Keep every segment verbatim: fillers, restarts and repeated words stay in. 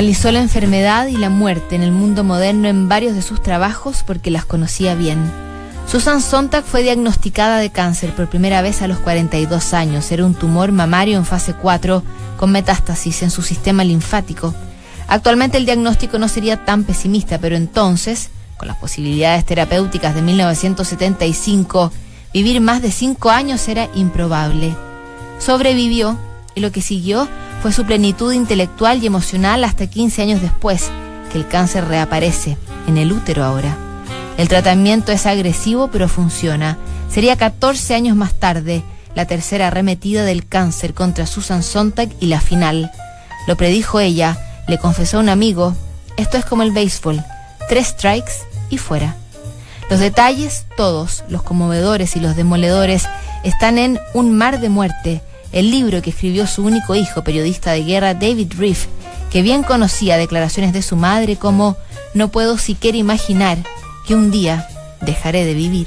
Analizó la enfermedad y la muerte en el mundo moderno en varios de sus trabajos porque las conocía bien. Susan Sontag fue diagnosticada de cáncer por primera vez a los cuarenta y dos años. Era un tumor mamario en fase cuatro con metástasis en su sistema linfático. Actualmente el diagnóstico no sería tan pesimista, pero entonces, con las posibilidades terapéuticas de mil novecientos setenta y cinco, vivir más de cinco años era improbable. Sobrevivió y lo que siguió fue su plenitud intelectual y emocional hasta quince años después, que el cáncer reaparece, en el útero ahora. El tratamiento es agresivo, pero funciona. Sería catorce años más tarde, la tercera arremetida del cáncer contra Susan Sontag y la final. Lo predijo ella, le confesó a un amigo, esto es como el béisbol, tres strikes y fuera. Los detalles, todos, los conmovedores y los demoledores, están en Un mar de muerte, el libro que escribió su único hijo, periodista de guerra David Reef, que bien conocía declaraciones de su madre como «No puedo siquiera imaginar que un día dejaré de vivir».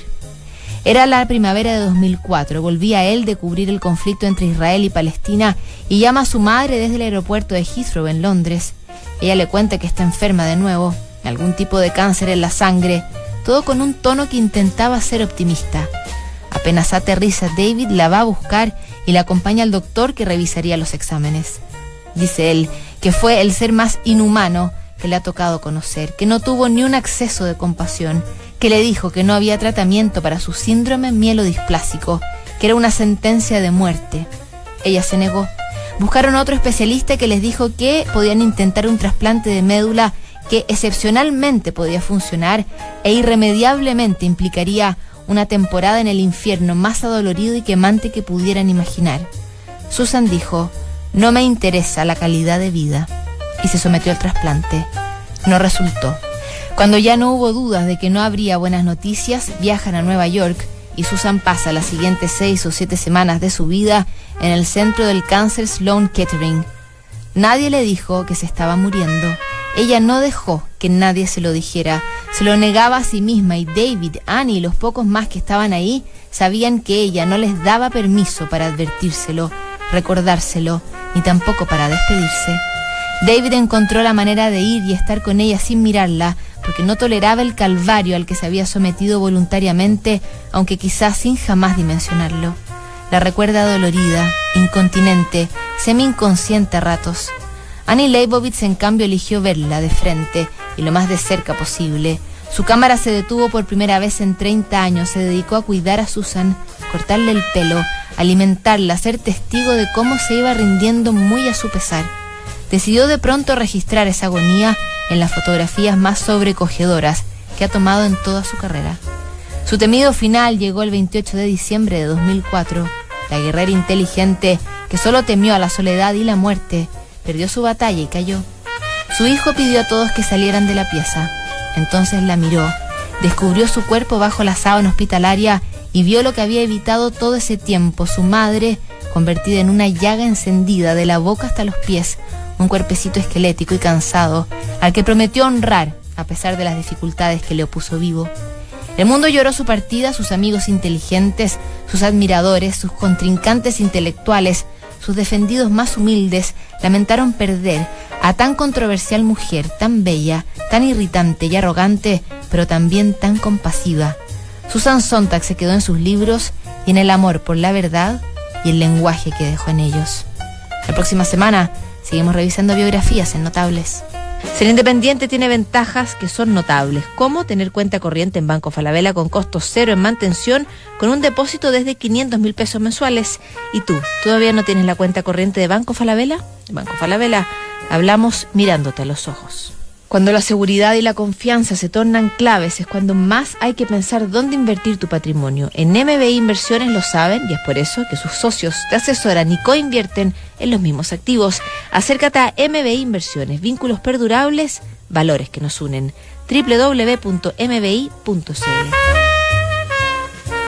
Era la primavera de dos mil cuatro, volvía él de cubrir el conflicto entre Israel y Palestina y llama a su madre desde el aeropuerto de Heathrow en Londres. Ella le cuenta que está enferma de nuevo, algún tipo de cáncer en la sangre, todo con un tono que intentaba ser optimista. Apenas aterriza, David la va a buscar y la acompaña al doctor que revisaría los exámenes. Dice él que fue el ser más inhumano que le ha tocado conocer, que no tuvo ni un acceso de compasión, que le dijo que no había tratamiento para su síndrome mielodisplásico, que era una sentencia de muerte. Ella se negó. Buscaron a otro especialista que les dijo que podían intentar un trasplante de médula que excepcionalmente podía funcionar e irremediablemente implicaría una temporada en el infierno más adolorido y quemante que pudieran imaginar. Susan dijo, no me interesa la calidad de vida, y se sometió al trasplante. No resultó. Cuando ya no hubo dudas de que no habría buenas noticias, viajan a Nueva York y Susan pasa las siguientes seis o siete semanas de su vida en el centro del cáncer Sloan Kettering. Nadie le dijo que se estaba muriendo. Ella no dejó que nadie se lo dijera. Se lo negaba a sí misma y David, Annie y los pocos más que estaban ahí sabían que ella no les daba permiso para advertírselo, recordárselo, ni tampoco para despedirse. David encontró la manera de ir y estar con ella sin mirarla, porque no toleraba el calvario al que se había sometido voluntariamente, aunque quizás sin jamás dimensionarlo. La recuerda dolorida, incontinente, semi-inconsciente a ratos. Annie Leibovitz, en cambio, eligió verla de frente y lo más de cerca posible. Su cámara se detuvo por primera vez en treinta años, se dedicó a cuidar a Susan, cortarle el pelo, alimentarla, ser testigo de cómo se iba rindiendo muy a su pesar. Decidió de pronto registrar esa agonía en las fotografías más sobrecogedoras que ha tomado en toda su carrera. Su temido final llegó el veintiocho de diciembre de dos mil cuatro. La guerrera inteligente, que solo temió a la soledad y la muerte, perdió su batalla y cayó. Su hijo pidió a todos que salieran de la pieza. Entonces la miró, descubrió su cuerpo bajo la sábana hospitalaria y vio lo que había evitado todo ese tiempo, su madre, convertida en una llaga encendida de la boca hasta los pies, un cuerpecito esquelético y cansado, al que prometió honrar a pesar de las dificultades que le opuso vivo. El mundo lloró su partida, sus amigos inteligentes, sus admiradores, sus contrincantes intelectuales, sus defendidos más humildes, lamentaron perder a tan controversial mujer, tan bella, tan irritante y arrogante, pero también tan compasiva. Susan Sontag se quedó en sus libros y en el amor por la verdad y el lenguaje que dejó en ellos. La próxima semana seguimos revisando biografías en Notables. Ser independiente tiene ventajas que son notables, como tener cuenta corriente en Banco Falabella con costo cero en mantención, con un depósito desde quinientos mil pesos mensuales. ¿Y tú, todavía no tienes la cuenta corriente de Banco Falabella? De Banco Falabella hablamos mirándote a los ojos. Cuando la seguridad y la confianza se tornan claves es cuando más hay que pensar dónde invertir tu patrimonio. En M B I Inversiones lo saben y es por eso que sus socios te asesoran y coinvierten en los mismos activos. Acércate a M B I Inversiones, vínculos perdurables, valores que nos unen. doble u doble u doble u punto m b i punto c l